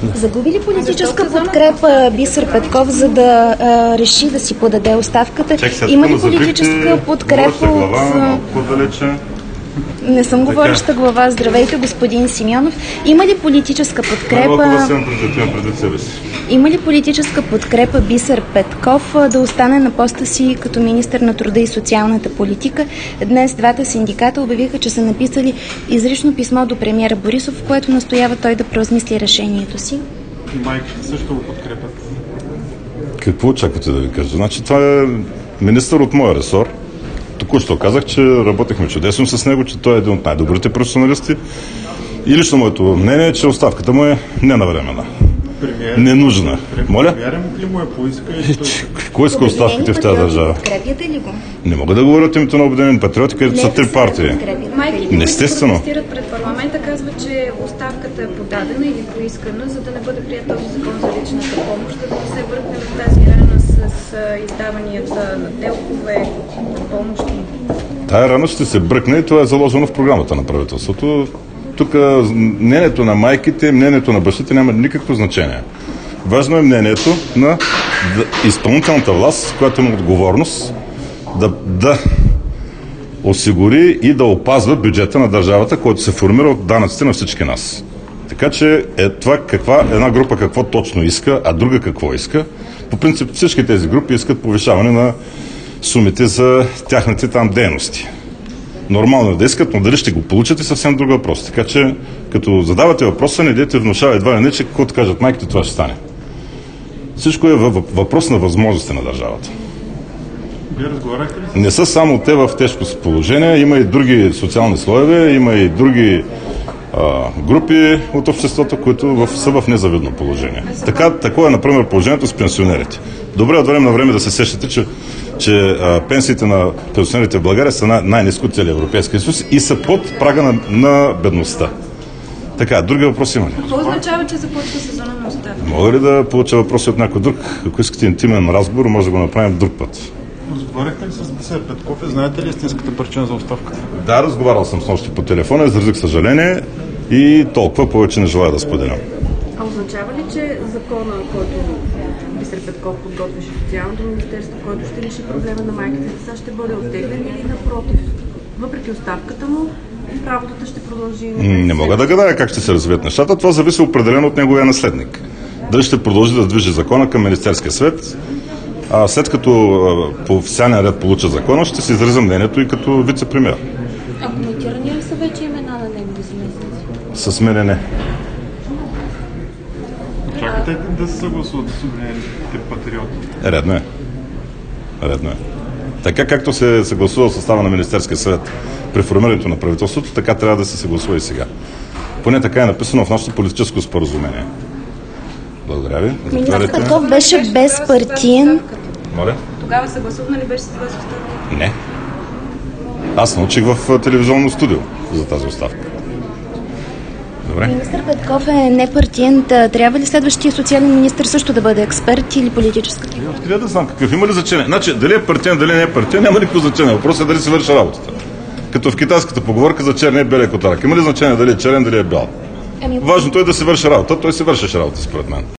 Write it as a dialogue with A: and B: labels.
A: Загуби ли политическа подкрепа Бисер Петков, за да реши да си подаде оставката? Има ли политическа подкрепа от... Не съм говореща глава. Здравейте, господин Симеонов. Има ли политическа подкрепа... Има ли политическа подкрепа Бисер Петков да остане на поста си като министър на труда и социалната политика? Днес двата синдиката обявиха, че са написали изрично писмо до премиера Борисов, в което настоява той да преосмисли решението си.
B: И майките също го подкрепят.
C: Какво очаквате да ви кажа? Значи това е министър от моя ресор. Току-що казах, че работехме чудесно с него, че той е един от най-добрите професионалисти. И лично моето мнение е, че оставката му е ненавременна. Ненужна. Моля?
B: Премиерът ли му е поиска?
C: Кой иска оставките в тази държава?
A: Подкрепяте ли го?
C: Не мога да говоря от името на Обединени патриоти, където са три партии.
D: Майките,
C: естествено,
D: които протестират пред парламента, казват, че оставката е подадена или поискана, за да не бъде прият този закон за личната помощ, да не се върне в тази рана с издаванията на телкове, помощи.
C: тая рана ще се бръкне и това е заложено в програмата на правителството. Тук мнението на майките, мнението на бащите няма никакво значение. Важно е мнението на изпълнителната власт, която има отговорност да осигури и да опазва бюджета на държавата, който се формира от данъците на всички нас. Така че това една група какво точно иска, а друга какво иска. По принцип всички тези групи искат повишаване на сумите за тяхните там дейности. Нормално е да искат, но дали ще го получат е съвсем друг въпрос. Така че, като задавате въпроса, не дейте внушава едва ли не, че каквото кажат майките, това ще стане. Всичко е въпрос на възможности на държавата.
B: Вие разговаряхте ли?
C: Не са само те в тежко положение, има и други социални слоеве, има и други групи от обществото, които са в незавидно положение. Такова е, например, положението с пенсионерите. Добре от време на време да се сещате, че пенсиите на пенсионерите в България са най-ниско от целия Европейския съюз и са под прага на бедността. Така, други въпроси има ли?
D: Какво означава, че започва сезона на оставка?
C: Мога ли да получа въпроси от някой друг? Ако искате интимен разговор, може да го направим друг път.
B: Разговаряхте ли с Бисер Петков и знаете ли истинската причина за оставката?
C: Да, разговарял съм с нощи по телефона, изразих съжаление и толкова повече не желая да споделям.
D: А означава ли, че закона, който Бисер Петков подготвяше социалното министерство, който ще реши проблема на майките деца, ще бъде оттеглен или напротив? Въпреки оставката му, работата ще продължи?
C: Не мога да гадая как ще се развият нещата. Това зависи определено от неговия наследник. Дали ще продължи да движи закона към Министерския съвет. След като по официален ред получа закона, ще се изразя мнението и като вице-премиер.
E: А коментирани ли са вече имена на негови заместници?
C: С мене не.
B: Чакате да се съгласуват с Обединените патриоти?
C: Редно е. Редно е. Така както се съгласува състава на Министерския съвет при формирането на правителството, така трябва да се съгласува и сега. Поне така е написано в нашето политическо споразумение. Благодаря ви.
A: Министър Петков беше безпартиен.
C: Моля?
D: Тогава съгласувана ли беше с това оставка?
C: Не. Аз научих в телевизионно студио за тази оставка. Добре.
A: Министър Петков е непартиен. Трябва ли следващия социален министър също да бъде експерт или политическа фигура?
C: Откъде да знам какъв? Има ли значение? Значи, дали е партиен, дали не е партиен, няма никакво значение. Въпросът е дали се върши работата. Като в китайската поговорка за черния и белия котарак. Има ли значение дали е черен, дали е бял? Важното е да се върши работа. Той се вършеше работа, според мен.